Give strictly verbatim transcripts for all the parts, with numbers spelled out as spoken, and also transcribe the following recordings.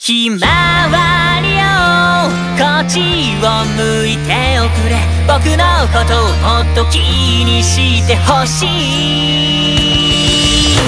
ひまわりよこっちを向いておくれ。僕のことをもっと気にしてほしい。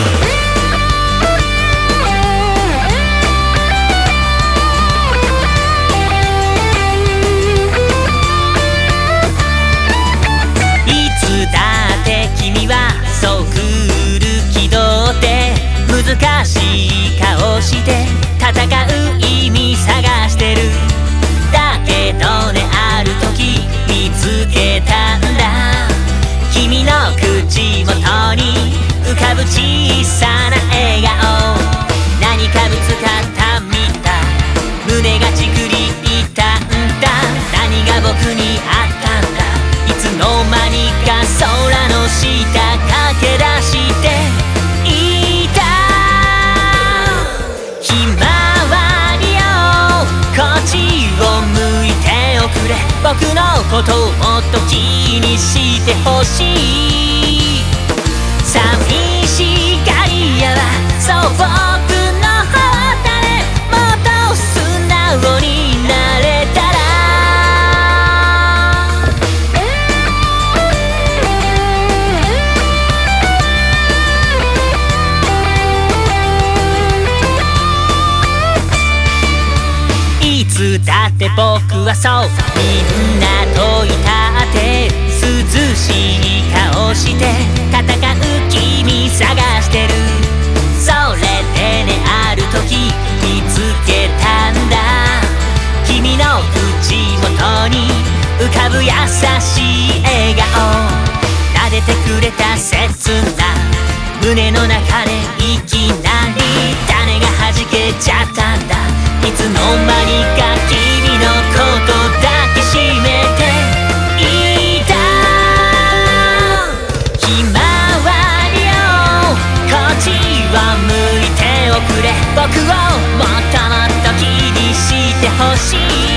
いつだって君はそうクール気取って難しい顔して戦う意味探してる。だけどねある時見つけたんだ。君の口元に浮かぶ小さな笑顔。何かぶつかったみたい胸がちくり痛んだ。何が僕にあったんだ。いつの間にか空の下駆け出していた。ひまわりよこっちを向いておくれ。僕のことをもっと気にしてほしい。寂しがり屋はそう僕の方だね。もっと素直になれたら。いつだって僕はそうみんなといたって涼しい顔して戦う君探してる。それでねある時見つけたんだ。君の口元に浮かぶ優しい笑顔。撫でてくれた切な胸の中でいきなり種が弾けちゃったんだ。いつの間にか君のこと抱きしめていた。ひまわりよこっちを向いておくれ。僕をもっともっと気にしてほしい。